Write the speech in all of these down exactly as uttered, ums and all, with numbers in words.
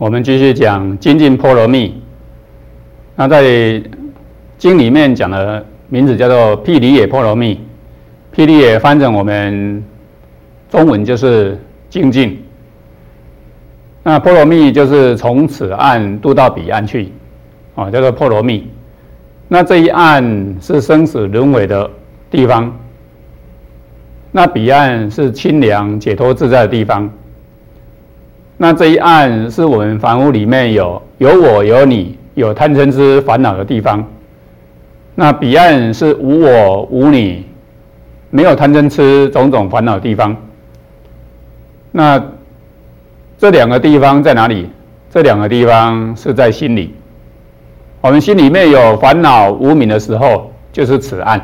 们继续讲精进波罗蜜。那在经里面讲的名字叫做毗梨耶波罗蜜，毗梨耶翻成我们中文就是精进。那波罗蜜就是从此岸渡到彼岸去，啊，叫做波罗蜜。那这一岸是生死轮回的地方，那彼岸是清凉解脱自在的地方。那这一岸是我们凡夫里面有有我有你有贪嗔痴烦恼的地方，那彼岸是无我无你没有贪嗔痴种种烦恼的地方。那这两个地方在哪里？这两个地方是在心里。我们心里面有烦恼无明的时候，就是此岸。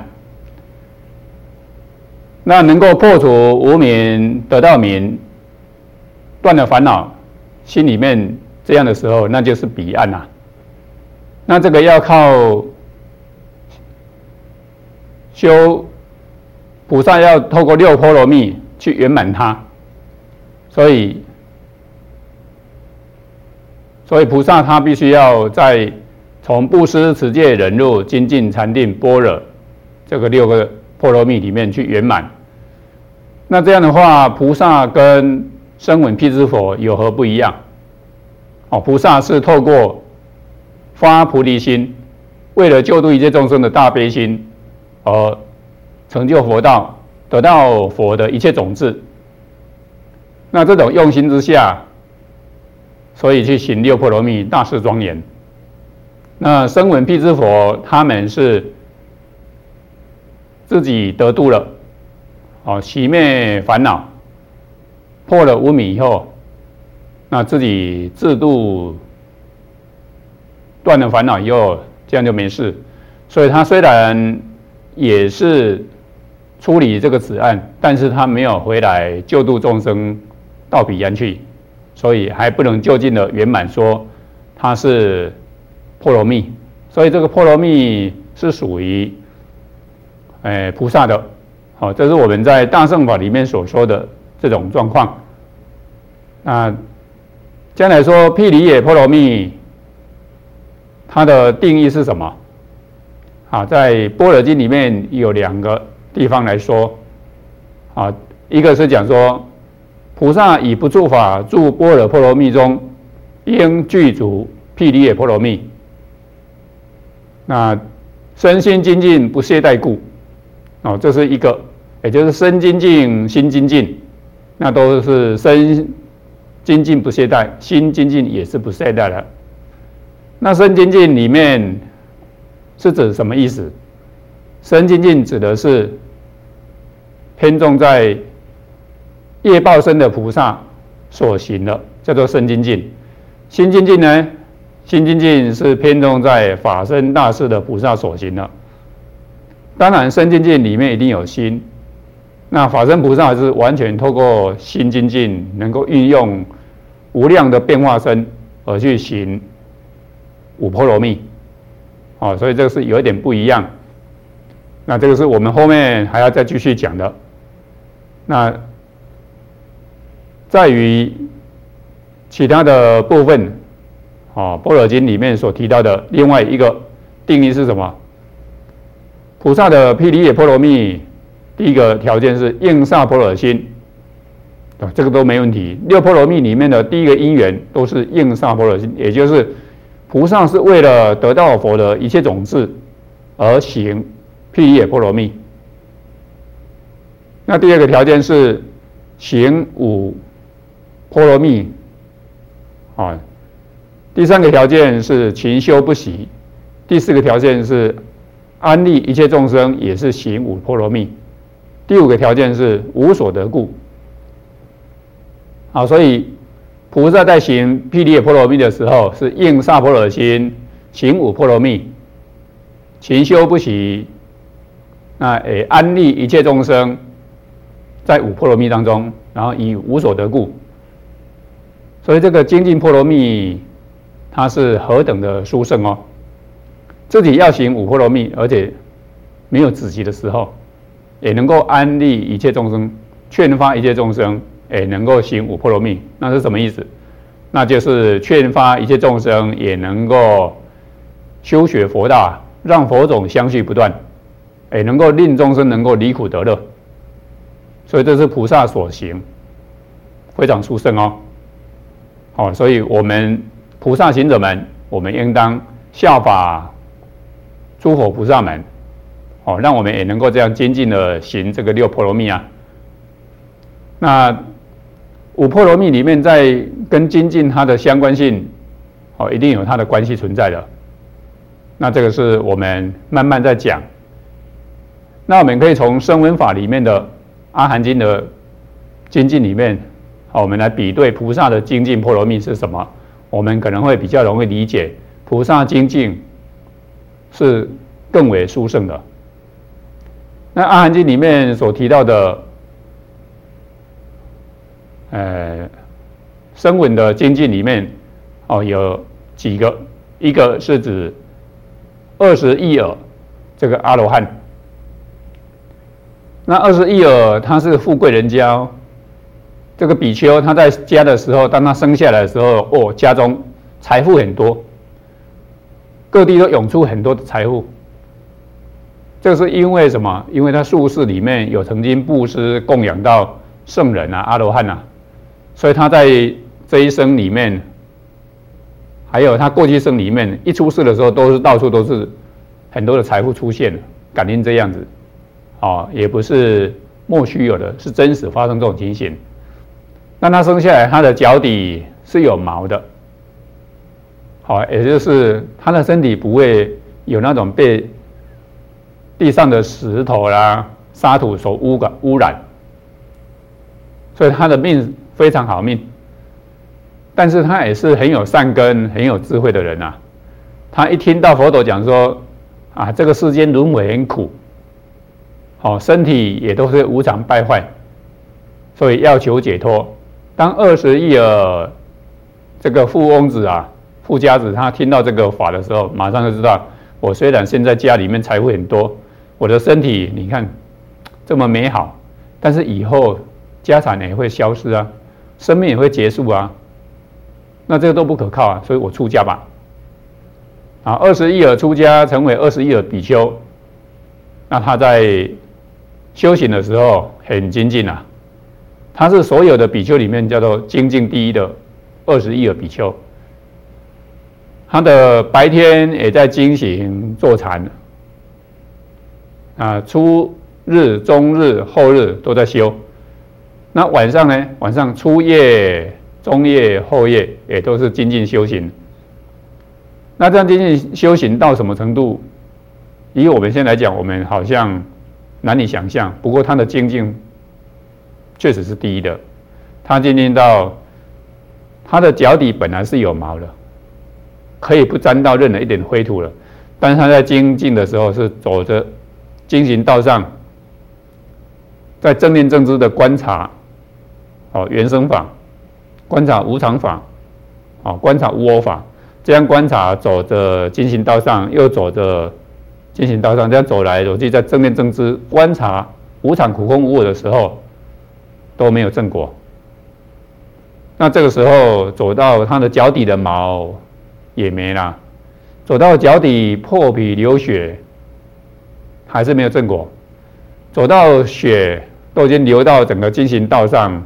那能够破除无明得到明，断了烦恼，心里面这样的时候，那就是彼岸啊。那这个要靠修菩萨，要透过六波罗蜜去圆满它。所以，所以菩萨他必须要在从布施、持戒、忍辱、精进、禅定、般若这个六个波罗蜜里面去圆满。那这样的话，菩萨跟声闻辟支佛有何不一样？哦，菩萨是透过发菩提心，为了救度一切众生的大悲心，而成就佛道，得到佛的一切种子。那这种用心之下，所以去行六波罗蜜，大事庄严。那声闻辟支佛他们是自己得度了，哦，熄灭烦恼，破了无明以后，那自己自度断了烦恼以后，这样就没事。所以他虽然也是处理这个此岸，但是他没有回来救度众生到彼岸去，所以还不能就近的圆满说他是波罗蜜。所以这个波罗蜜是属于诶菩萨的。好，这是我们在大乘法里面所说的这种状况。那将来说毗梨耶波罗蜜，它的定义是什么？啊，在般若经里面有两个地方来说。啊，一个是讲说，菩萨以不住法住般若波罗蜜中，应具足毗梨耶波罗蜜。那身心精进不懈怠故。哦，这是一个，也就是身精进、心精进，那都是身精进不懈怠，心精进也是不懈怠的。那身精进里面是指什么意思？身精进指的是偏重在业报身的菩萨所行的，叫做身精进。心精进呢？心精进是偏重在法身大士的菩萨所行的。当然，身精进里面一定有心。那法身菩萨是完全透过心精进，能够运用无量的变化身而去行五波罗蜜。哦，所以这个是有一点不一样。那这个是我们后面还要再继续讲的。那在于其他的部分，哦，般若经里面所提到的另外一个定义是什么？菩萨的毗梨耶波罗蜜，第一个条件是应萨婆訶心，这个都没问题。六波罗蜜里面的第一个因缘都是应萨婆訶心，也就是菩萨是为了得到佛的一切种子而行毗梨耶波罗蜜。那第二个条件是行五波罗蜜，啊，第三个条件是勤修不息，第四个条件是安利一切众生，也是行五波罗蜜。第五个条件是无所得故。好，所以菩萨在行毗梨耶波罗蜜的时候，是应萨婆訶心，行五波罗蜜，勤修不息，那诶安利一切众生，在五波罗蜜当中，然后以无所得故。所以这个精进波罗蜜，它是何等的殊胜哦！自己要行五波罗蜜，而且没有止息的时候，也能够安利一切众生，劝发一切众生，也能够行五波罗蜜。那是什么意思？ 那就是劝发一切众生也能够修学佛道，让佛种相续不断，也能够令众生能够离苦得乐。所以这是菩萨所行，非常殊胜哦。好，所以我们菩萨行者们，我们应当效法诸佛菩萨们，哦，让我们也能够这样精进的行这个六波罗蜜啊。那五波罗蜜里面，在跟精进它的相关性，哦，一定有它的关系存在的。那这个是我们慢慢在讲。那我们可以从声闻法里面的阿含经的精进里面，好，我们来比对菩萨的精进波罗蜜是什么，我们可能会比较容易理解菩萨精进是更为殊胜的。那阿含经里面所提到的，呃，声闻的精进里面，哦，有几个，一个是指二十亿耳这个阿罗汉。那二十亿耳他是富贵人家哦，这个比丘他在家的时候，当他生下来的时候，哦，家中财富很多，各地都涌出很多的财富。这是因为什么？因为他宿世里面有曾经布施供养到圣人啊、阿罗汉啊，所以他在这一生里面，还有他过去生里面，一出世的时候都是到处都是很多的财富出现，感应这样子。哦，也不是莫须有的，是真实发生这种情形。那他生下来，他的脚底是有毛的，好，也就是他的身体不会有那种被地上的石头啦、沙土所污染污染，所以他的命非常好命。但是他也是很有善根、很有智慧的人啊。他一听到佛陀讲说，啊，这个世间轮回很苦。哦，身体也都是无常败坏，所以要求解脱。当二十亿耳这个富翁子啊、富家子，他听到这个法的时候，马上就知道，我虽然现在家里面财富很多，我的身体你看这么美好，但是以后家产也会消失啊，生命也会结束啊，那这个都不可靠啊，所以我出家吧。啊，二十亿耳出家，成为二十亿耳比丘，那他在修行的时候很精进啊，他是所有的比丘里面叫做精进第一的二十亿耳比丘。他的白天也在精行坐禅，啊，初日、中日、后日都在修。那晚上呢？晚上初夜、中夜、后夜也都是精进修行。那这样精进修行到什么程度？以我们现在来讲，我们好像难以想象。不过他的精进确实是第一的，他精进到他的脚底本来是有毛的，可以不沾到任何一点灰土了。但是他在精进的时候是走着精行道上，在正念正知的观察，哦，原生法，观察无常法，哦，观察无我法，这样观察走着精行道上，又走着精行道上，这样走来走去，在正念正知观察无常苦空无我的时候，都没有正果。那这个时候走到他的脚底的毛也没了，走到脚底破皮流血，还是没有正果。走到血都已经流到整个精行道上，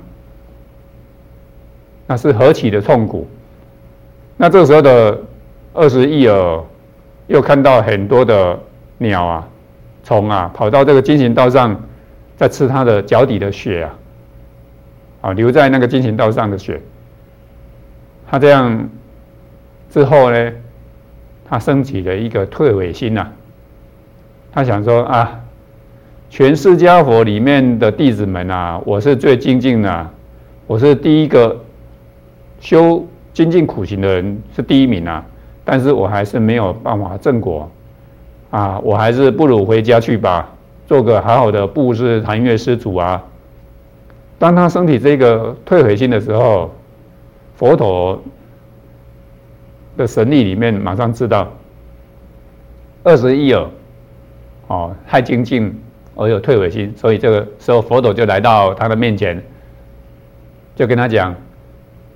那是何其的痛苦。那这个时候的二十亿耳又看到很多的鸟啊、虫啊跑到这个精行道上，在吃它的脚底的血啊，啊，留在那个精行道上的血。他这样之后呢，他升起了一个退悔心呐、啊。他想说啊，全释迦佛里面的弟子们啊，我是最精进的、啊，我是第一个修精进苦行的人，是第一名啊。但是我还是没有办法正果啊，我还是不如回家去吧，做个好好的布施禅悦施主啊。当他升起这个退悔心的时候，佛陀的神力里面马上知道，二十亿耳哦太精进而有退悔心，所以这个时候佛陀就来到他的面前，就跟他讲：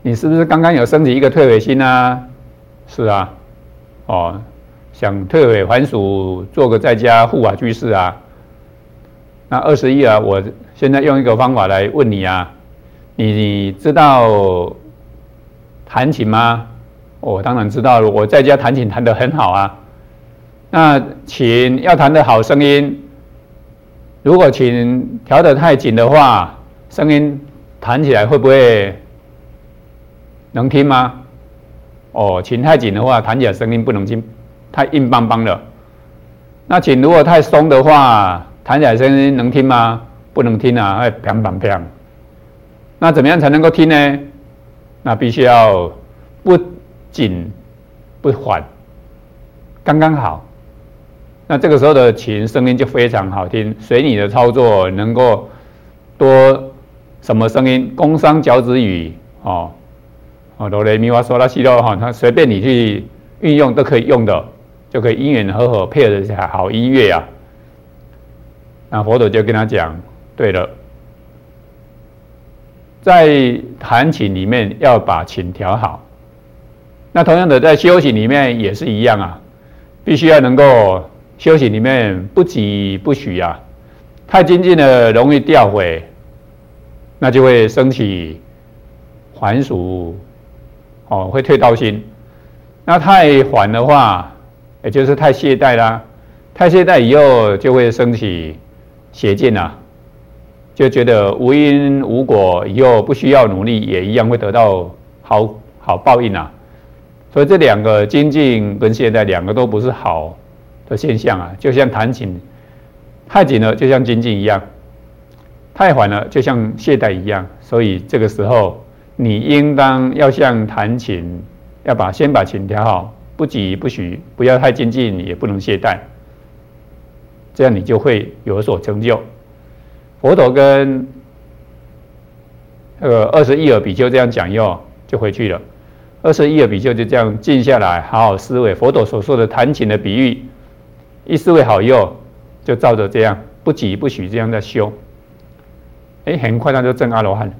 你是不是刚刚有升起一个退悔心啊？是啊，哦，想退悔还俗，做个在家护法居士啊。那二十一啊，我现在用一个方法来问你啊，你知道弹琴吗？我、哦、当然知道了，我在家弹琴弹得很好啊。那琴要弹得好，声音如果琴调得太紧的话，声音弹起来会不会能听吗？哦，琴太紧的话，弹起来声音不能听，太硬邦邦了。那琴如果太松的话，弹起来声音能听吗？不能听啊，会砰砰砰。那怎么样才能够听呢？那必须要不紧不缓，刚刚好。那这个时候的琴声音就非常好听，随你的操作能够多什么声音，宫商角徵羽哦。哦，哆来咪发嗦拉西哆哈，它随便你去运用都可以用的，就可以因缘和合配合起来好音乐啊。那佛陀就跟他讲，对了，在弹琴里面要把琴调好。那同样的，在修行里面也是一样啊，必须要能够修行里面不急不徐啊，太精进了容易掉悔，那就会升起还俗。哦，会退道心。那太缓的话，也就是太懈怠啦。太懈怠以后，就会升起邪见啦，就觉得无因无果，以后不需要努力，也一样会得到好好报应啊。所以这两个精进跟懈怠，两个都不是好的现象啊。就像弹琴，太紧了，就像精进一样；太缓了，就像懈怠一样。所以这个时候，你应当要像弹琴，要把先把琴调好，不急不徐，不要太精进，也不能懈怠，这样你就会有所成就。佛陀跟那个二十一耳比丘这样讲以后，就回去了。二十一耳比丘就这样静下来，好好思维佛陀所说的弹琴的比喻，一思维好以后，就照着这样不急不徐这样在修，哎，很快他就证阿罗汉了。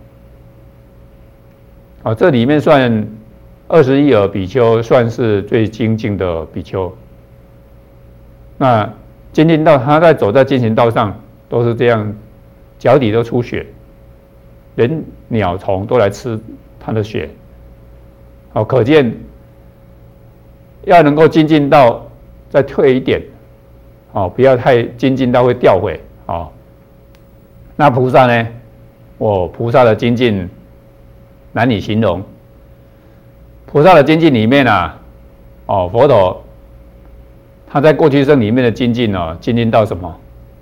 哦，这里面算二十一耳比丘算是最精进的比丘。那精进道，他在走在进行道上，都是这样，脚底都出血，连鸟虫都来吃他的血。哦，可见要能够精进到再退一点，哦，不要太精进到会掉悔。哦，那菩萨呢？哦，菩萨的精进难以形容。菩萨的精进里面啊，哦，佛陀他在过去生里面的精进哦，精进到什么？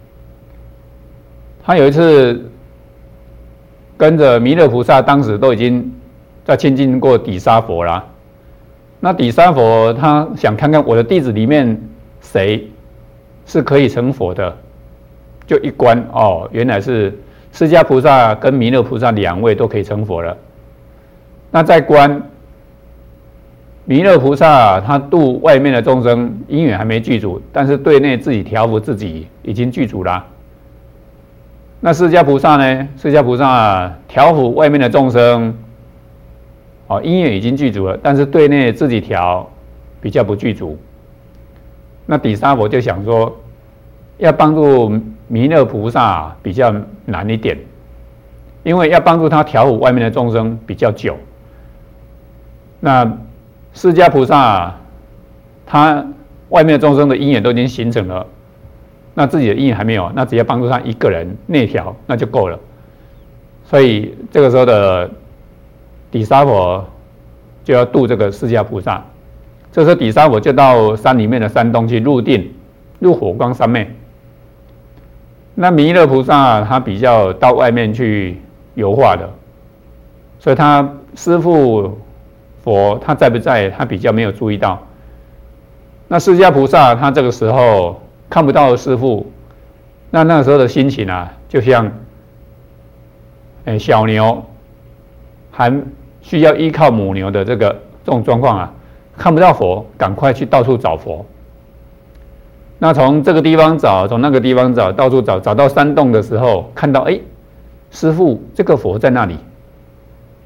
他有一次跟着弥勒菩萨，当时都已经在亲近过底沙佛啦。那底沙佛他想看看我的弟子里面谁是可以成佛的，就一观哦，原来是释迦菩萨跟弥勒菩萨两位都可以成佛了。那在观弥勒菩萨，他度外面的众生，因缘还没具足，但是对内自己调伏自己已经具足了。那释迦菩萨呢？释迦菩萨调伏外面的众生，哦，因缘已经具足了，但是对内自己调比较不具足。那底沙佛就想说，要帮助弥勒菩萨比较难一点，因为要帮助他调伏外面的众生比较久。那释迦菩萨他外面的众生的因缘都已经形成了，那自己的因缘还没有，那只要帮助他一个人内调那就够了。所以这个时候的底沙佛就要度这个释迦菩萨。这时候底沙佛就到山里面的山洞去入定，入火光三昧。那弥勒菩萨他比较到外面去游化的，所以他师父佛他在不在，他比较没有注意到。那释迦菩萨他这个时候看不到师父，那那个时候的心情啊，就像，欸、小牛还需要依靠母牛的这个这种状况啊，看不到佛，赶快去到处找佛。那从这个地方找，从那个地方找，到处找，找到山洞的时候，看到哎，师父这个佛在那里。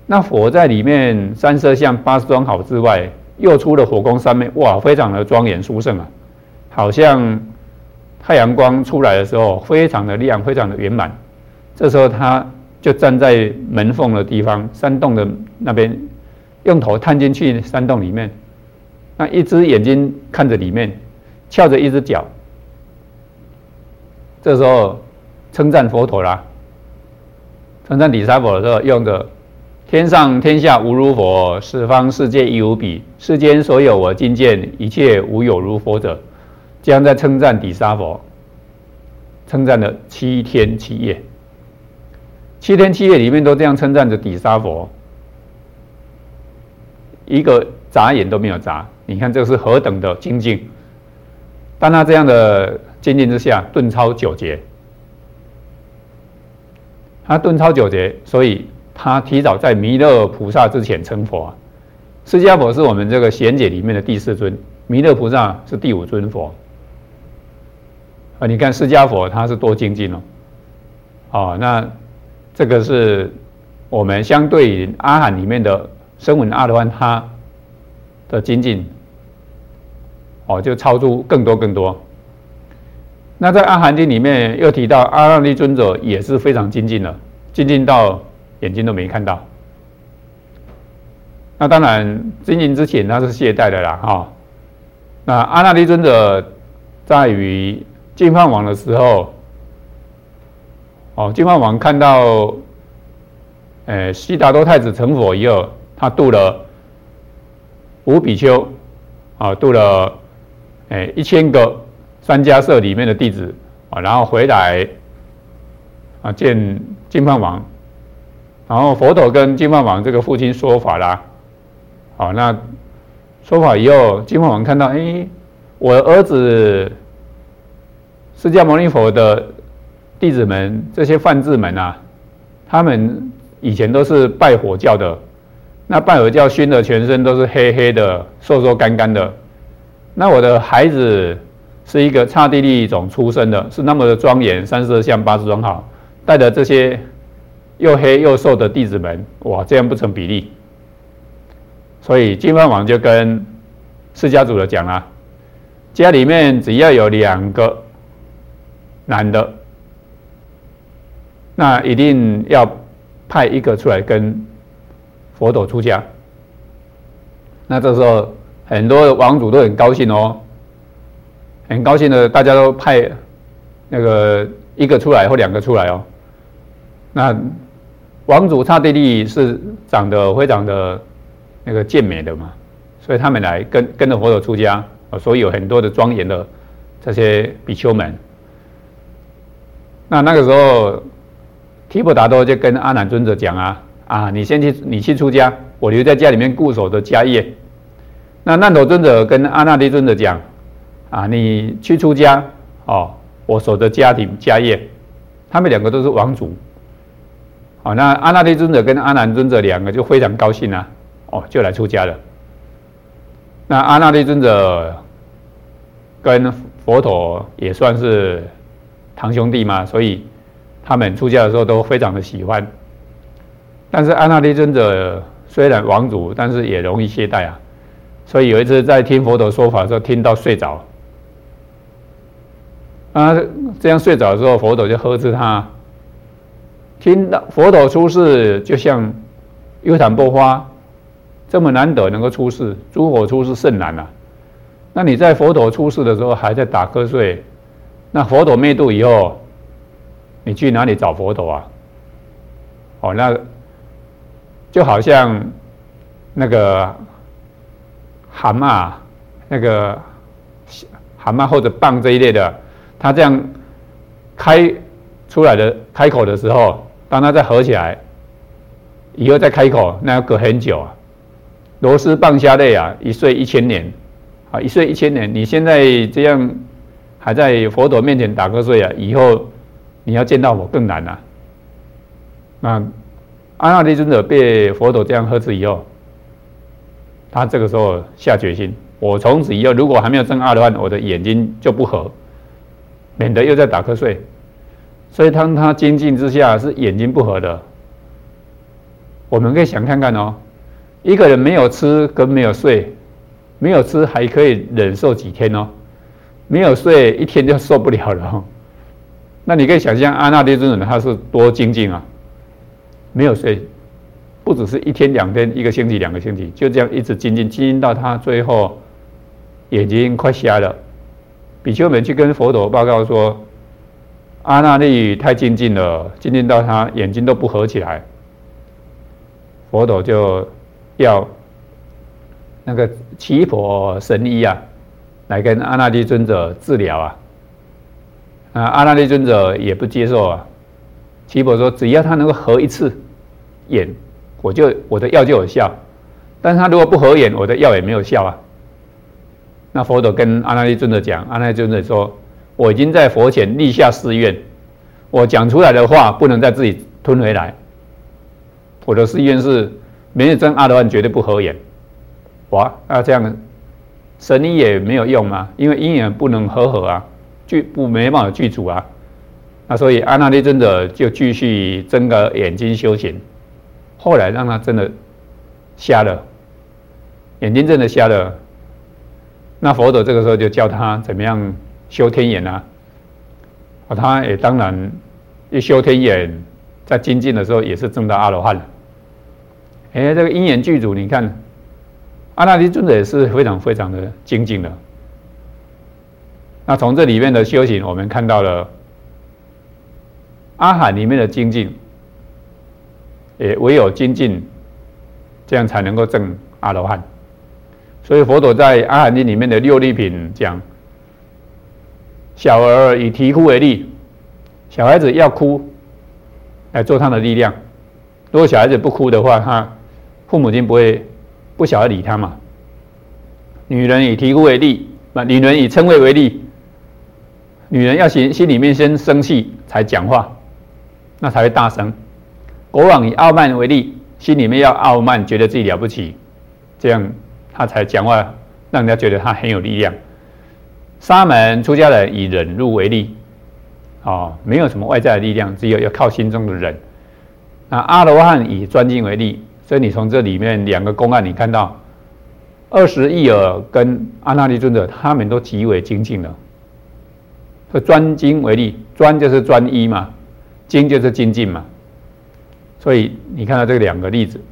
那佛在里面三色相八十桩好之外，又出了火光三昧，哇，非常的庄严殊胜啊，好像太阳光出来的时候，非常的亮，非常的圆满。这时候他就站在门缝的地方，山洞的那边，用头探进去山洞里面，那一只眼睛看着里面，翘着一只脚。这时候称赞佛陀啦，称赞底沙佛的时候，用的天上天下无如佛，十方世界亦无比，世间所有我今见，一切无有如佛者。这样在称赞底沙佛，称赞了七天七夜，七天七夜里面都这样称赞着底沙佛，一个眨眼都没有眨。你看这是何等的精进！但他这样的精进之下，顿超九劫，他顿超九劫，所以他提早在弥勒菩萨之前成佛啊。释迦佛是我们这个贤解里面的第四尊，弥勒菩萨是第五尊佛。啊，你看释迦佛他是多精进哦，哦，那这个是我们相对于阿含里面的声闻阿罗汉他的精进，哦，就超出更多更多。那在阿含经里面又提到阿那律尊者也是非常精进的，精进到眼睛都没看到。那当然精进之前他是懈怠的啦，哈、哦。那阿那律尊者在于净饭王的时候，哦，净饭王看到，呃，悉达多太子成佛以后，他度了五比丘，啊，度了，诶，一千个三迦舍里面的弟子，啊，然后回来，啊，见净饭王，然后佛陀跟净饭王这个父亲说法啦，好，那说法以后，净饭王看到，哎，我的儿子释迦牟尼佛的弟子们，这些梵志们啊，他们以前都是拜火教的，那拜火教熏的全身都是黑黑的、瘦瘦干干的。那我的孩子是一个刹帝利种出生的，是那么的庄严，三色相八十桩好，带着这些又黑又瘦的弟子们，哇，这样不成比例。所以净饭王就跟释迦族的讲啊，家里面只要有两个男的，那一定要派一个出来跟佛陀出家。那这时候很多王主都很高兴哦，很高兴的，大家都派那个一个出来或两个出来哦。那王主刹帝利是长得非常的那个健美的嘛，所以他们来跟跟着佛陀出家，所以有很多的庄严的这些比丘们。那那个时候，提婆达多就跟阿难尊者讲啊，啊，你先去，你去出家，我留在家里面固守的家业。那难陀尊者跟阿那律尊者讲，啊，你去出家，哦，我守着家庭家业。他们两个都是王族，哦，那阿那律尊者跟阿难尊者两个就非常高兴啊，哦，就来出家了。那阿那律尊者跟佛陀也算是堂兄弟嘛，所以他们出家的时候都非常的喜欢。但是阿那律尊者虽然王族，但是也容易懈怠啊，所以有一次在听佛陀说法的时候，听到睡着，啊，这样睡着的时候，佛陀就呵斥他，听到佛陀出世就像幽檀波花，这么难得能够出世，诸佛出世甚难啊。那你在佛陀出世的时候还在打瞌睡，那佛陀灭度以后，你去哪里找佛陀啊？哦，那就好像那个蛤蟆，那个蛤蟆或者蚌这一类的，它这样开出来的开口的时候，当它再合起来以后再开口，那要隔很久啊。螺丝蚌虾类啊，一岁一千年啊，一岁一千年，你现在这样还在佛陀面前打瞌睡啊，以后你要见到我更难啊。那阿那律尊者被佛陀这样呵斥以后，他这个时候下决心，我从此以后如果还没有证阿罗汉，我的眼睛就不合，免得又在打瞌睡。所以当他精进之下是眼睛不合的， 我们可以想看看哦，一个人没有吃跟没有睡，没有吃还可以忍受几天哦，没有睡一天就受不了了哦。那你可以想象阿那律尊者他是多精进啊，没有睡，不只是一天两天，一个星期两个星期，就这样一直精进，精进到他最后眼睛快瞎了。比丘们去跟佛陀报告说，阿那律太精进了，精进到他眼睛都不合起来。佛陀就要那个奇婆神医啊，来跟阿那律尊者治疗啊。啊，阿那律尊者也不接受啊。奇婆说，只要他能够合一次眼，我就我的药就有效。但是他如果不合眼，我的药也没有效啊。那佛陀跟阿那律尊者讲，阿那律尊者说，我已经在佛前立下誓愿，我讲出来的话不能再自己吞回来。我的誓愿是，没有真阿罗汉绝对不合眼。哇，那这样神医也没有用嘛，因为因缘不能和合啊，具不没办法具足啊。那所以阿那律尊者就继续睁个眼睛修行，后来让他真的瞎了，眼睛真的瞎了。那佛陀这个时候就教他怎么样修天眼啊，啊，他也当然一修天眼，在精进的时候也是证到阿罗汉了。哎，这个因缘具足，你看阿那律尊者也是非常非常的精进的。那从这里面的修行，我们看到了阿含里面的精进，也唯有精进，这样才能够证阿罗汉。所以佛陀在阿含经里面的六力品讲，小儿以啼哭为力，小孩子要哭来做他的力量。如果小孩子不哭的话，他父母亲不会不晓得理他嘛。女人以啼哭为力，女人以嗔恚为力。女人要心心里面先生气才讲话，那才会大声。国王以傲慢为力，心里面要傲慢，觉得自己了不起，这样他才讲话，让人家觉得他很有力量。沙门出家人以忍辱为力，哦，没有什么外在的力量，只有要靠心中的忍。那阿罗汉以专精为力，所以你从这里面两个公案，你看到二十亿尔跟阿那律尊者，他们都极为精进了。所以专精为力，专就是专一嘛，精就是精进嘛。所以你看到这两个例子。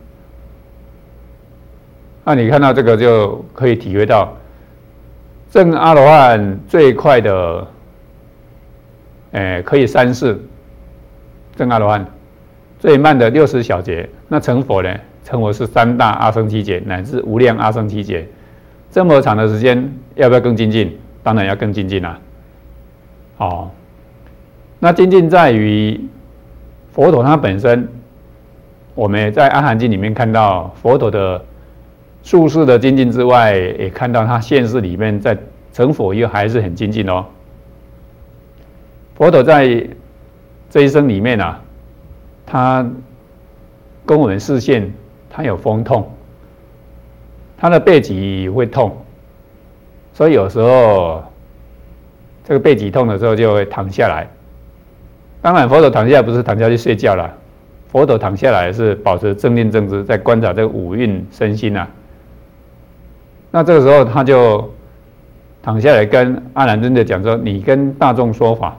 那你看到这个就可以体会到，证阿罗汉最快的，诶，可以三世证阿罗汉，最慢的六十小节。那成佛呢？成佛是三大阿僧祇劫乃至无量阿僧祇劫，这么长的时间，要不要更精进？当然要更精进啦、啊。哦，那精进在于佛陀他本身，我们在阿含经里面看到佛陀的术士的精进之外，也看到他现世里面在成佛以后还是很精进哦。佛陀在这一生里面啊，他跟我们视线，他有风痛，他的背脊会痛，所以有时候这个背脊痛的时候就会躺下来。当然，佛陀躺下来不是躺下去睡觉了，佛陀躺下来是保持正念正知，在观察这个五蕴身心啊。那这个时候他就躺下来跟阿难尊者讲说：“你跟大众说法。”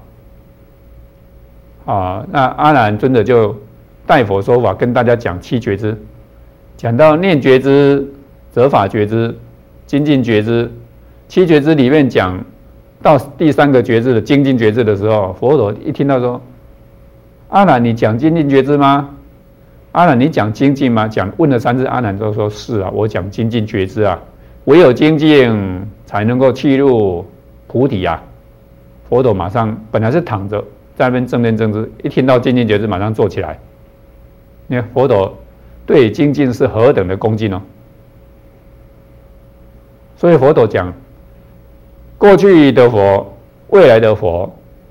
啊，那阿难尊者就代佛说法，跟大家讲七觉支，讲到念觉支、择法觉支、精进觉支。七觉支里面讲到第三个觉支的精进觉支的时候，佛陀一听到说：“阿难，你讲精进觉支吗？阿难，你讲精进吗？”讲问了三次，阿难都说：“是啊，我讲精进觉支啊。唯有精进才能够契入菩提啊！”佛陀马上本来是躺着在那边正念正知，一听到精进觉支，马上坐起来。你看佛陀对精进是何等的恭敬哦！所以佛陀讲，过去的佛、未来的佛，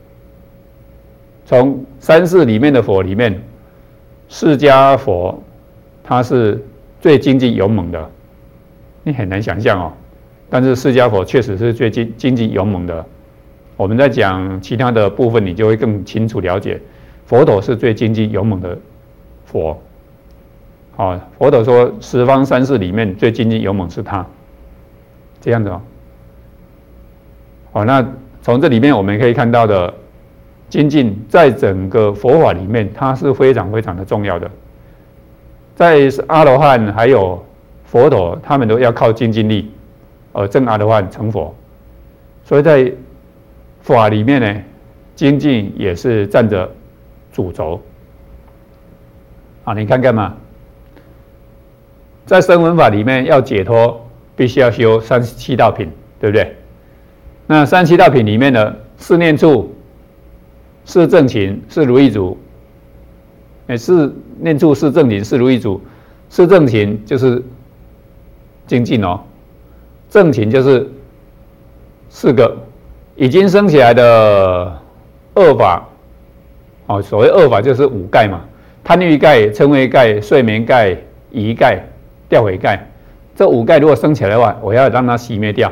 从三世里面的佛里面，释迦佛他是最精进勇猛的。你很难想象哦，但是释迦佛确实是最精精进勇猛的。我们在讲其他的部分，你就会更清楚了解，佛陀是最精进勇猛的佛。 哦，佛陀说十方三世里面最精进勇猛是他，这样子哦。好，那从这里面我们可以看到的精进，在整个佛法里面，它是非常非常的重要的。在阿罗汉还有佛陀，他们都要靠精进力而证阿罗汉成佛，所以在法里面呢，精进也是占着主轴。啊，你看看嘛，在声闻法里面要解脱，必须要修三十七道品，对不对？那三十七道品里面的四念处、四正勤、四如意足，哎，四念处、四正勤、四如意足，四正勤就是精进哦，正勤就是四个已经升起来的恶法，哦，所谓恶法就是五盖嘛，贪欲盖、嗔恚盖、睡眠盖、疑盖、掉悔盖，这五盖如果升起来的话，我要让它熄灭掉。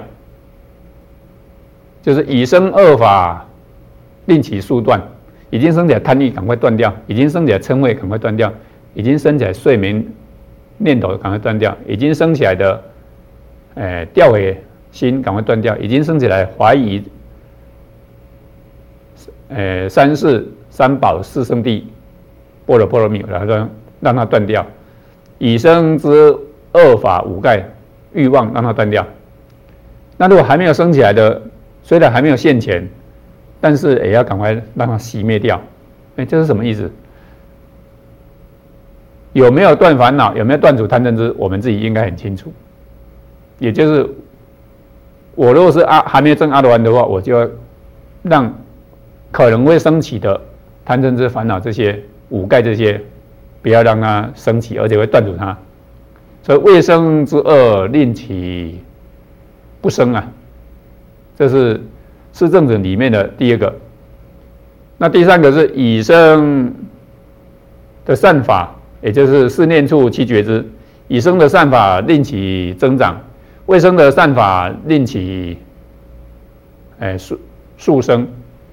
就是已生恶法，令其速断。已经升起来贪欲，赶快断掉；已经升起来嗔恚，赶快断掉；已经升起来睡眠念头，赶快断掉；已经升起来的，呃，掉悔心，赶快断掉；已经升起来怀疑，呃，三世三宝四圣谛，般若波罗蜜，然后让让它断掉。已生之恶法五盖欲望，让它断掉。那如果还没有升起来的，虽然还没有现前，但是也要赶快让它熄灭掉。哎，这是什么意思？有没有断烦恼？有没有断除贪嗔痴？我们自己应该很清楚。也就是，我如果是阿还没有证阿罗汉的话，我就要让可能会升起的贪嗔痴烦恼这些五盖这些，不要让它升起，而且会断除它。所以未生之恶，令其不生啊。这是四正准里面的第二个。那第三个是已生的善法，也就是四念处七觉支。已生的善法令其增长，未生的善法令其哎速速生。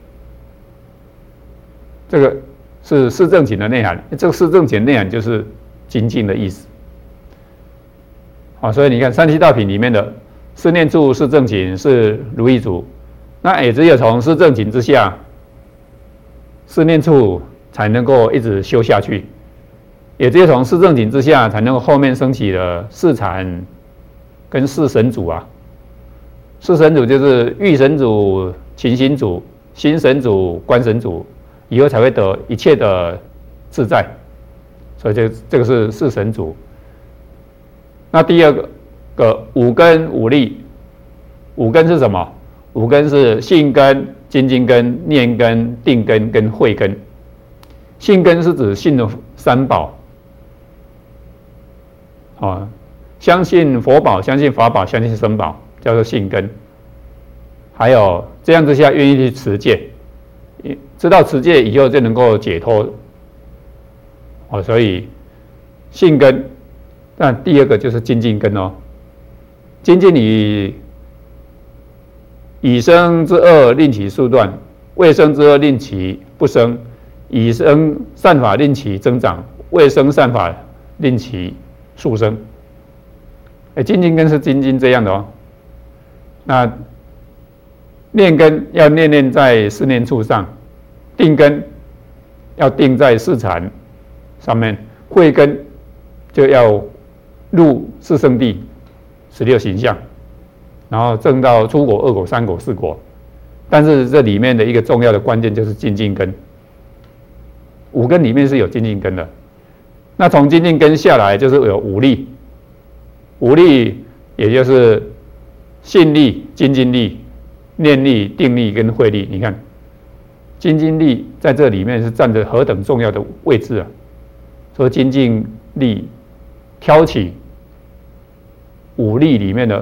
这个是四正勤的内涵。这个四正勤内涵就是精进的意思。好，所以你看三七道品里面的四念处、四正勤、四如意足，那也只有从四正勤之下，四念处才能够一直修下去，也只有从四正勤之下，才能够后面升起了四禅跟四神组啊。四神组就是欲神组、勤行组、心神组、观神组，以后才会得一切的自在。所以这这个是四神组。那第二个。个五根五力，五根是什么？五根是信根、精进根、念根、定根跟慧根。信根是指信的三宝，啊，相信佛宝、相信法宝、相信僧宝，叫做信根。还有这样之下，愿意去持戒，知道持戒以后就能够解脱。哦，所以信根。那第二个就是精进根哦。精进以已生之恶令其速断，未生之恶令其不生；已生善法令其增长，未生善法令其速生。哎，精进根是精进这样的哦。那念根要念念在四念处上，定根要定在四禅上面，慧根就要入四圣谛。十六形象，然后证到初果、二果、三果、四果，但是这里面的一个重要的关键就是精进根。五根里面是有精进根的，那从精进根下来就是有五力，五力也就是信力、精进力、念力、定力跟慧力。你看，精进力在这里面是占着何等重要的位置啊！说精进力挑起五力里面的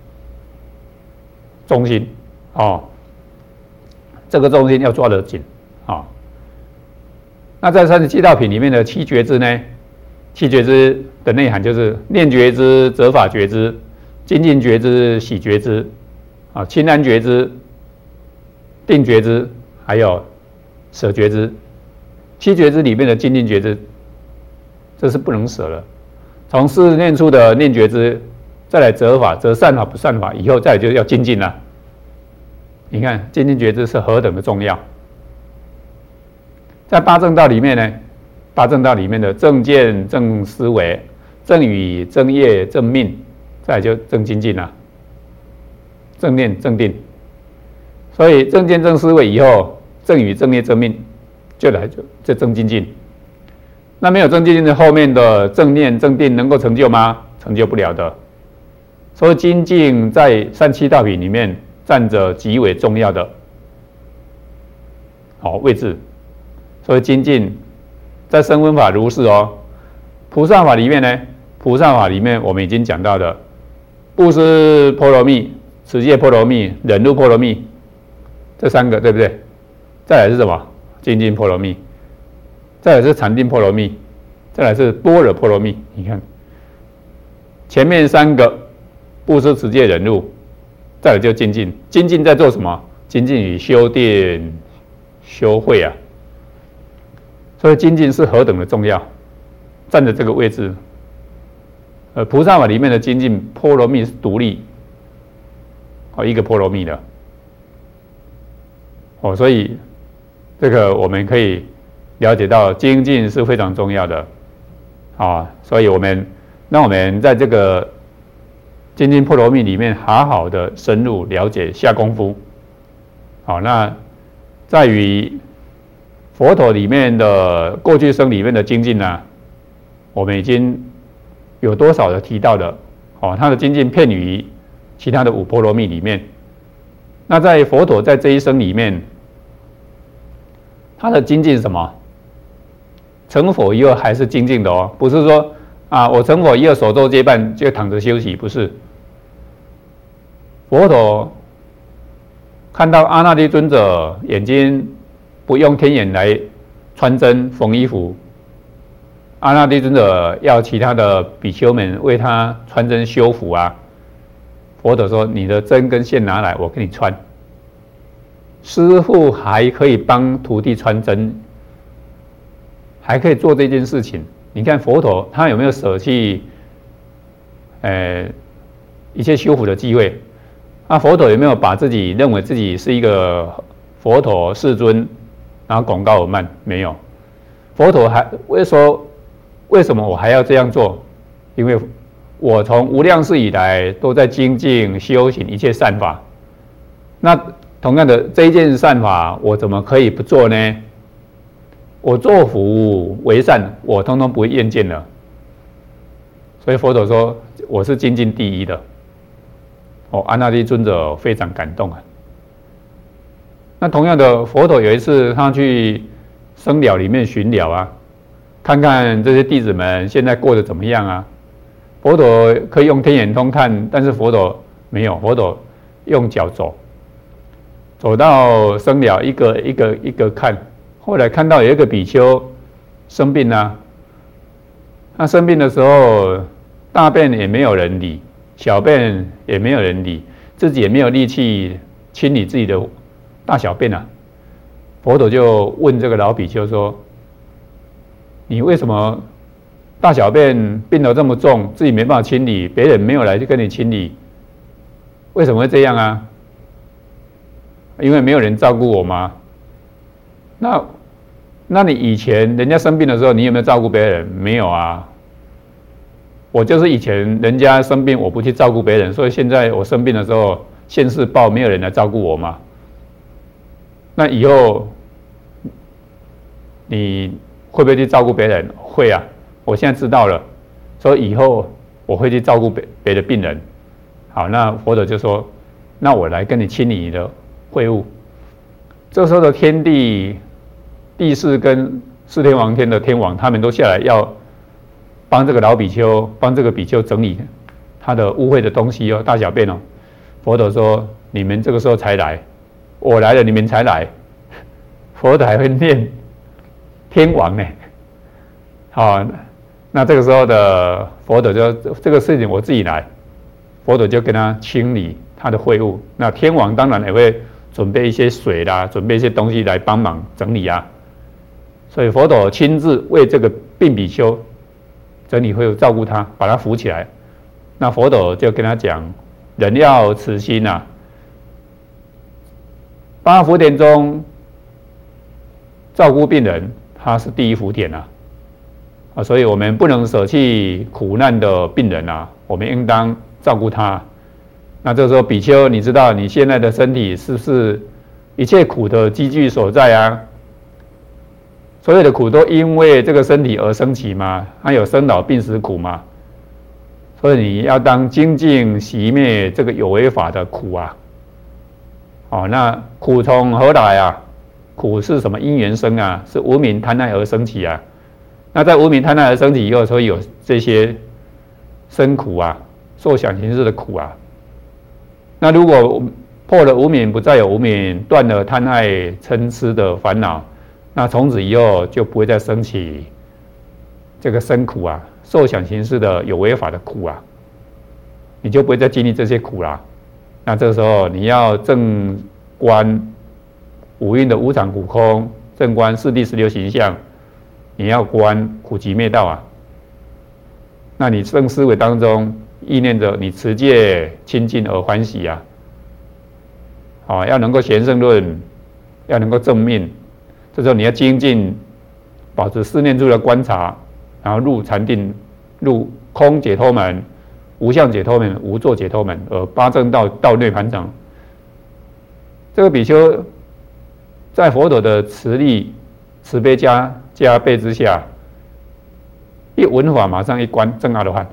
中心，哦，这个中心要抓得紧，哦。那在三十七道品里面的七觉支呢？七觉支的内涵就是念觉支、责法觉支、精进觉支、喜觉支，啊，清安觉支、定觉支，还有舍觉支。七觉支里面的精进觉支，这是不能舍了。 从四念处的念觉支，再来择法，择善法不善法，以后再来就要精进了。你看精进觉知是何等的重要。在八正道里面呢，八正道里面的正见、正思维、正语、正业、正命，再来就正精进了。正念、正定，所以正见、正思维以后，正语、正业、正命，就来就就正精进。那没有正精进的后面的正念、正定能够成就吗？成就不了的。所以精进在三七道品里面占着极为重要的好位置。所以精进在声闻法如是哦。菩萨法里面呢，菩萨法里面我们已经讲到的布施波罗蜜、持戒波罗蜜、忍辱波罗蜜这三个，对不对？再来是什么？精进波罗蜜，再来是禅定波罗蜜，再来是般若波罗蜜。你看前面三个布施、持戒、忍辱，再来就精进。精进在做什么？精进与修定、修慧啊。所以精进是何等的重要，占着这个位置。呃，菩萨法里面的精进波罗蜜是独立，哦，一个波罗蜜的，哦，所以这个我们可以了解到精进是非常重要的，啊，所以我们让我们在这个精进波罗蜜里面好好的深入了解下功夫。好，那在于佛陀里面的过去生里面的精进呢，我们已经有多少的提到的，哦，他的精进遍于其他的五波罗蜜里面。那在佛陀在这一生里面，他的精进是什么？成佛以后还是精进的哦，不是说啊，我成佛以后手肘接办就躺着休息，不是。佛陀看到阿那律尊者眼睛不用天眼来穿针缝衣服，阿那律尊者要其他的比丘们为他穿针修服啊。佛陀说：“你的针跟线拿来，我给你穿。”师父还可以帮徒弟穿针，还可以做这件事情。你看佛陀他有没有舍弃，呃，一切修福的机会？那佛陀有没有把自己认为自己是一个佛陀世尊，然后广告尔慢？没有。佛陀还为说，为什么我还要这样做？因为我从无量世以来都在精进修行一切善法。那同样的这一件善法，我怎么可以不做呢？我做福为善，我通通不会厌见了。所以佛陀说我是精进第一的。哦，阿那律尊者非常感动啊。那同样的，佛陀有一次他去僧寮里面巡寮啊，看看这些弟子们现在过得怎么样啊。佛陀可以用天眼通看，但是佛陀没有，佛陀用脚走，走到僧寮一个一个一个看。后来看到有一个比丘生病啊，他生病的时候，大便也没有人理，小便也没有人理，自己也没有力气清理自己的大小便啊。佛陀就问这个老比丘说：“你为什么大小便病得这么重，自己没办法清理，别人没有来就跟你清理，为什么会这样啊？因为没有人照顾我吗？那那你以前人家生病的时候，你有没有照顾别人？没有啊。我就是以前人家生病，我不去照顾别人，所以现在我生病的时候，现世报没有人来照顾我嘛。那以后你会不会去照顾别人？会啊，我现在知道了，所以以后我会去照顾别别的病人。好，那佛陀就说：那我来跟你清理你的秽物。这时候的天帝、帝释跟四天王天的天王，他们都下来要帮这个老比丘，帮这个比丘整理他的污秽的东西哦，大小便哦。佛陀说：你们这个时候才来，我来了，你们才来。佛陀还会念天王呢。好，那这个时候的佛陀就这个事情我自己来，佛陀就跟他清理他的秽物。那天王当然也会准备一些水啦，准备一些东西来帮忙整理啊。所以佛陀亲自为这个病比丘整理会照顾他，把他扶起来。那佛陀就跟他讲，人要慈心啊，八福田中照顾病人，他是第一福田啊，啊，所以我们不能舍弃苦难的病人啊，我们应当照顾他。那这时候比丘，你知道你现在的身体是不是一切苦的积聚所在啊？所有的苦都因为这个身体而升起嘛，还有生老病死苦嘛。所以你要当精进熄灭这个有为法的苦啊。哦，那苦从何来啊？苦是什么因缘生啊？是无明贪爱而升起啊。那在无明贪爱而升起以后，所以有这些生苦啊，受想行识的苦啊。那如果破了无明，不再有无明，断了贪爱嗔痴的烦恼，那从此以后就不会再升起这个生苦啊，受想行识的有为法的苦啊，你就不会再经历这些苦啦。那这个时候你要正观五蕴的无常苦空，正观四谛十六行相，你要观苦集灭道啊。那你正思维当中意念着你持戒清净而欢喜啊，哦，要能够贤圣论，要能够正命，这时候你要精进，保持四念处的观察，然后入禅定，入空解脱门、无相解脱门、无作解脱门，而八正道到涅盘城。这个比丘在佛陀的慈力、慈悲加加倍之下，一闻法马上一观证阿罗汉。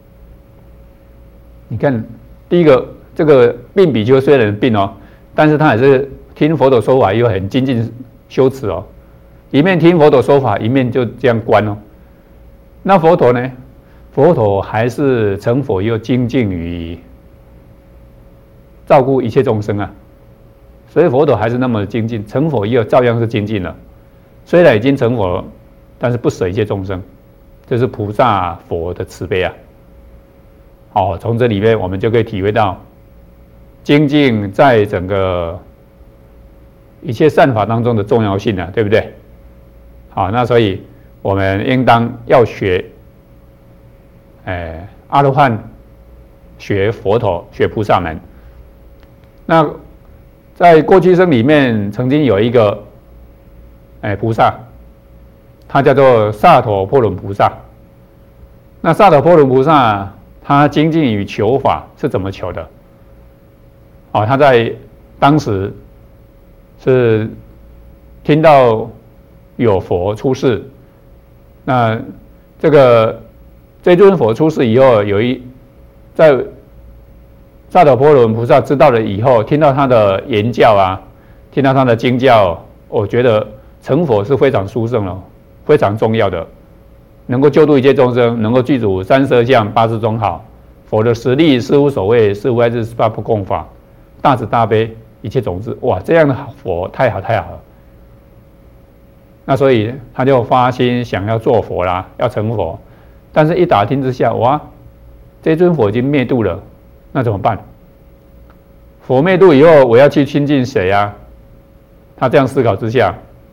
你看，第一个这个病比丘虽然病哦，但是他也是听佛陀说法又很精进修持哦，一面听佛陀说法，一面就这样观哦。那佛陀呢？佛陀还是成佛又精进于照顾一切众生啊，所以佛陀还是那么精进，成佛又照样是精进了。虽然已经成佛，但是不舍一切众生，这是菩萨佛的慈悲啊。好，从这里面我们就可以体会到，精进在整个一切善法当中的重要性啊，对不对？好，那所以我们应当要学，哎，阿罗汉，学佛陀，学菩萨门。那在过去生里面，曾经有一个，哎，菩萨，他叫做萨陀婆伦菩萨。那萨陀婆伦菩萨，他精进于求法是怎么求的？哦，他在当时是听到有佛出世，那这个这尊佛出世以后，有一在萨陀婆罗菩萨知道了以后，听到他的言教啊，听到他的经教，我觉得成佛是非常殊胜了，非常重要的。能够救度一切众生，能够具足三十二相八十种好，佛的实力是无所谓，是无碍智十八不共法，大慈大悲一切种子，哇，这样的佛太好太好了。那所以他就发心想要做佛啦，要成佛，但是一打听之下，哇，这尊佛已经灭度了，那怎么办？佛灭度以后，我要去亲近谁啊？他这样思考之下，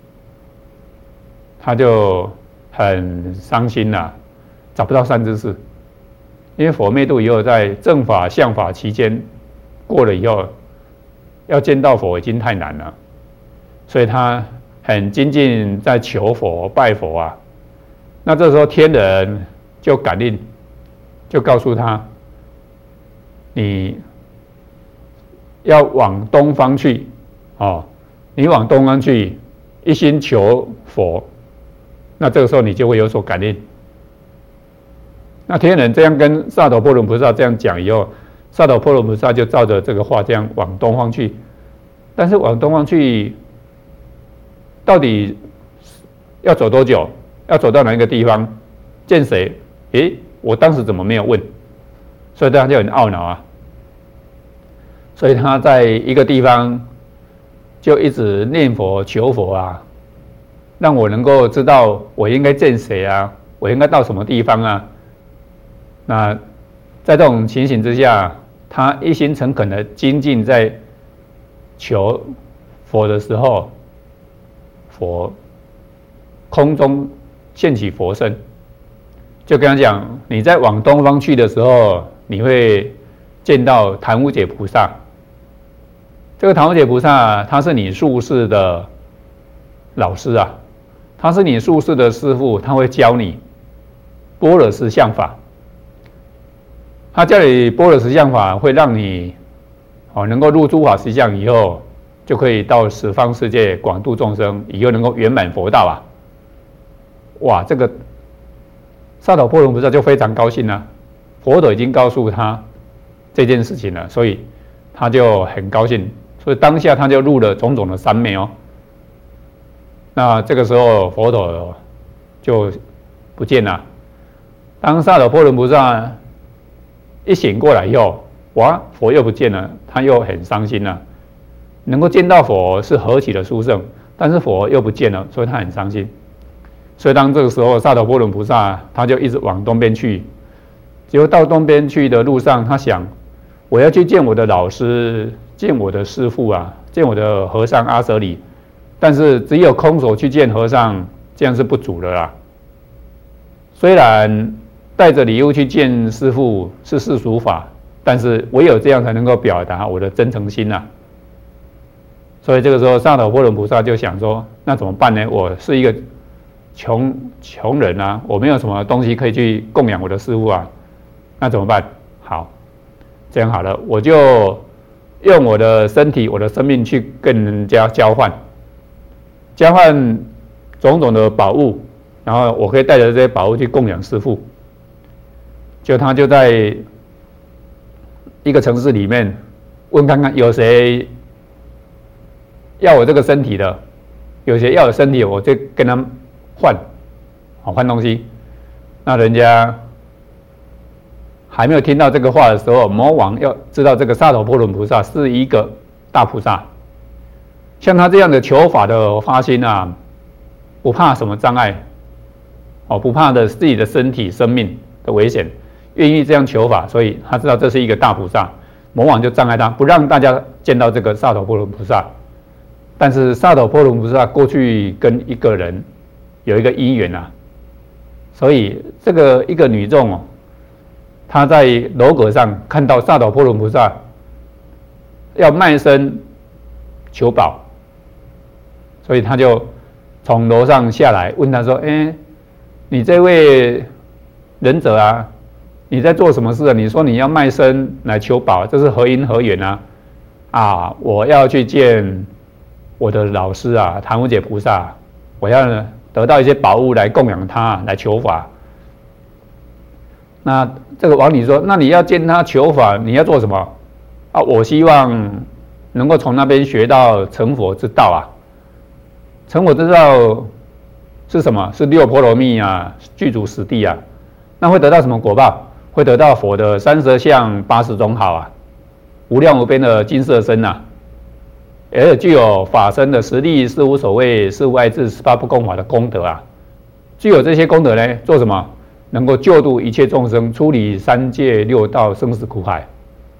他就很伤心啦、啊，找不到善知识，因为佛灭度以后，在正法、相法期间过了以后，要见到佛已经太难了，所以他很精进在求佛、拜佛啊。那这时候天人就感应，就告诉他，你要往东方去，哦，你往东方去，一心求佛。那这个时候你就会有所感应。那天人这样跟萨陀婆罗菩萨这样讲以后，萨陀婆罗菩萨就照着这个话这样往东方去。但是往东方去，到底要走多久？要走到哪一个地方？见谁？诶，我当时怎么没有问？所以他就很懊恼啊。所以他在一个地方就一直念佛求佛啊。让我能够知道我应该见谁啊，我应该到什么地方啊？那在这种情形之下，他一心诚恳的精进在求佛的时候，佛空中现起佛身， 就跟他讲，你在往东方去的时候，你会见到檀无解菩萨。这个檀无解菩萨，他是你宿世的老师啊，他是你宿世的师父，他会教你般若实相法。他教你般若实相法，会让你哦能够入诸法实相以后，就可以到十方世界广度众生，以后能够圆满佛道啊！哇，这个萨埵波罗菩萨就非常高兴了，佛陀已经告诉他这件事情了，所以他就很高兴，所以当下他就入了种种的三昧哦。那这个时候佛陀就不见了。当萨埵波罗菩萨一醒过来以后，哇，佛又不见了，他又很伤心了。能够见到佛是何其的殊胜，但是佛又不见了，所以他很伤心。所以当这个时候，萨埵波罗菩萨他就一直往东边去。结果到东边去的路上，他想，我要去见我的老师，见我的师父啊，见我的和尚阿舍里。但是只有空手去见和尚，这样是不足的啦。虽然带着礼物去见师父是世俗法，但是唯有这样才能够表达我的真诚心啊。所以这个时候，萨埵波罗菩萨就想说：那怎么办呢？我是一个穷穷人啊，我没有什么东西可以去供养我的师父啊，那怎么办？好，这样好了，我就用我的身体、我的生命去跟人家交换，交换种种的宝物，然后我可以带着这些宝物去供养师父。就他就在一个城市里面问看看有谁要我这个身体的，有谁要我身体，我就跟他换，好换东西。那人家还没有听到这个话的时候，魔王要知道这个萨埵波罗菩萨是一个大菩萨，像他这样的求法的发心啊，不怕什么障碍，哦，不怕的自己的身体生命的危险，愿意这样求法，所以他知道这是一个大菩萨，魔王就障碍他，不让大家见到这个萨埵波罗菩萨。但是萨埵波罗菩萨过去跟一个人有一个因缘啊，所以这个一个女众哦，她在楼阁上看到萨埵波罗菩萨要卖身求宝，所以她就从楼上下来问他说：“哎，你这位仁者啊，你在做什么事啊？你说你要卖身来求宝，这是何因何缘啊？啊，我要去见我的老师啊，檀无解菩萨，我要得到一些宝物来供养他，来求法。”那这个王女说：“那你要见他求法，你要做什么啊？我希望能够从那边学到成佛之道啊。成佛之道是什么？是六波罗蜜啊，具足十地啊。那会得到什么果报？会得到佛的三十相八十种好啊，无量无边的金色身啊。”而且具有法身的实力，是无所谓，是无碍智，十八不共法的功德啊。具有这些功德呢，做什么？能够救度一切众生，出离三界六道生死苦海。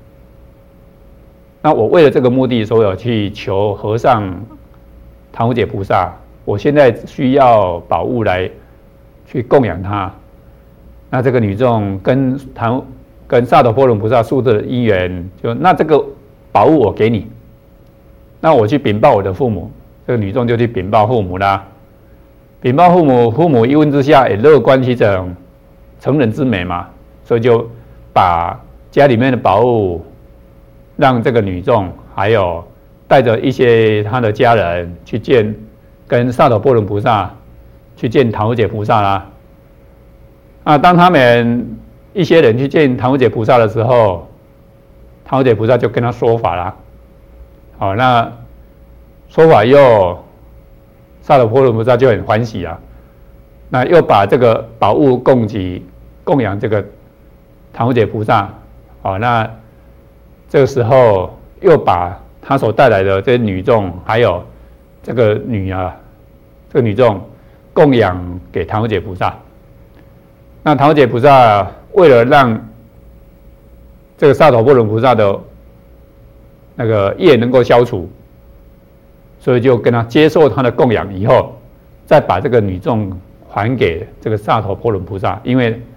那我为了这个目的，所以我去求和尚檀无解菩萨。我现在需要宝物来去供养他。那这个女众跟檀跟萨埵波罗菩萨宿的因缘，就那这个宝物我给你。那我去禀报我的父母，这个女众就去禀报父母啦。禀报父母，父母一问之下也乐观其成，成人之美嘛，所以就把家里面的宝物让这个女众，还有带着一些她的家人去见，跟萨埵波罗菩萨去见檀无解菩萨啦。啊，当他们一些人去见檀无解菩萨的时候，檀无解菩萨就跟他说法啦。好，那说法又萨埵波罗菩萨就很欢喜啊，那又把这个宝物供给供养这个檀无解菩萨。好，那这个时候又把他所带来的这些女众，还有这个女啊，这个女众供养给檀无解菩萨。那檀无解菩萨为了让这个萨埵波罗菩萨的那个业能够消除，所以就跟他接受他的供养以后，再把这个女众还给这个萨埵波罗菩萨，因为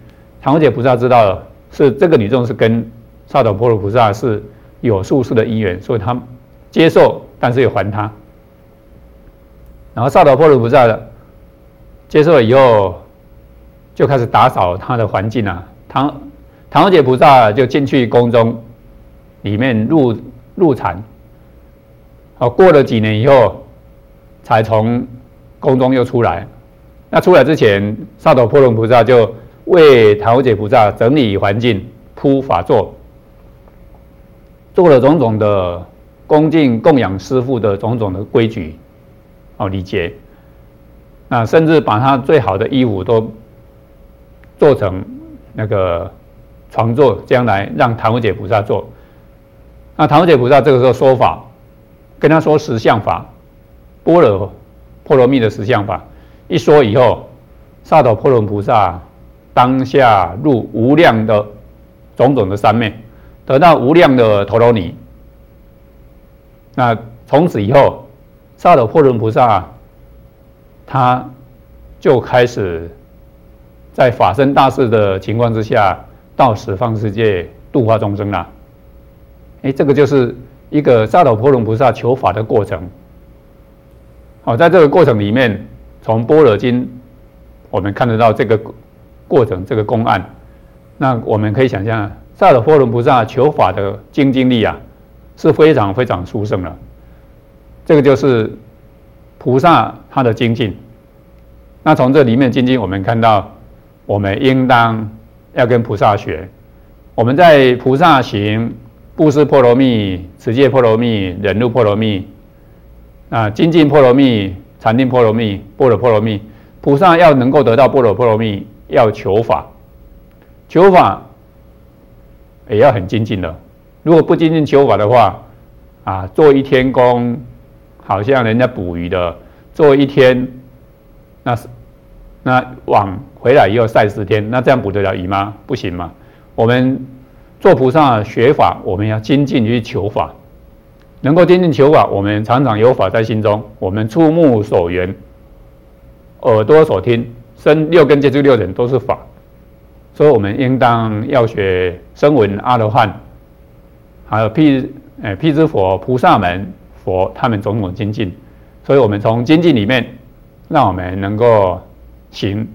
唐无姐菩萨知道了是这个女众是跟萨埵婆罗菩萨是有宿世的因缘，所以他接受，但是也还他。然后萨埵婆罗菩萨接受了以后，就开始打扫他的环境啊。唐唐无姐菩萨就进去宫中里面入入禅。哦，过了几年以后，才从宫中又出来。那出来之前，萨埵婆罗菩萨就为唐无姐菩萨整理环境、铺法座，做了种种的恭敬供养师父的种种的规矩，哦礼节。那甚至把他最好的衣服都做成那个床座，将来让唐无姐菩萨坐。那唐无姐菩萨这个时候说法，跟他说实相法，般若波罗蜜的实相法，一说以后，萨埵婆罗菩萨当下入无量的种种的三昧，得到无量的陀罗尼。那从此以后，萨埵婆罗菩萨他就开始在法身大士的情况之下，到十方世界度化众生啦。哎，这个就是一个萨埵婆罗菩萨求法的过程。好，在这个过程里面，从般若经我们看得到这个过程，这个公案。那我们可以想象，萨埵婆罗菩萨求法的精进力啊，是非常非常殊胜的。这个就是菩萨他的精进。那从这里面精进，我们看到，我们应当要跟菩萨学。我们在菩萨行布施波罗蜜、持戒波罗蜜、忍辱波罗蜜、啊精进波罗蜜、禅定波罗蜜、般若波罗蜜，菩萨要能够得到般若波罗蜜，要求法，求法也要很精进的。如果不精进求法的话，啊，做一天工，好像人家捕鱼的，做一天，那那网回来以后晒十天，那这样捕得了鱼吗？不行嘛。我们做菩萨学法，我们要精进去求法，能够精进求法，我们常常有法在心中，我们触目所缘，耳朵所听，身六根接触六尘都是法，所以我们应当要学声闻阿罗汉，还有辟呃辟支佛、菩萨门佛他们种种精进，所以我们从精进里面，让我们能够行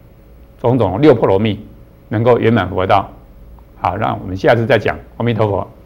种种六波罗蜜，能够圆满佛道。好，让我们下次再讲。阿弥陀佛。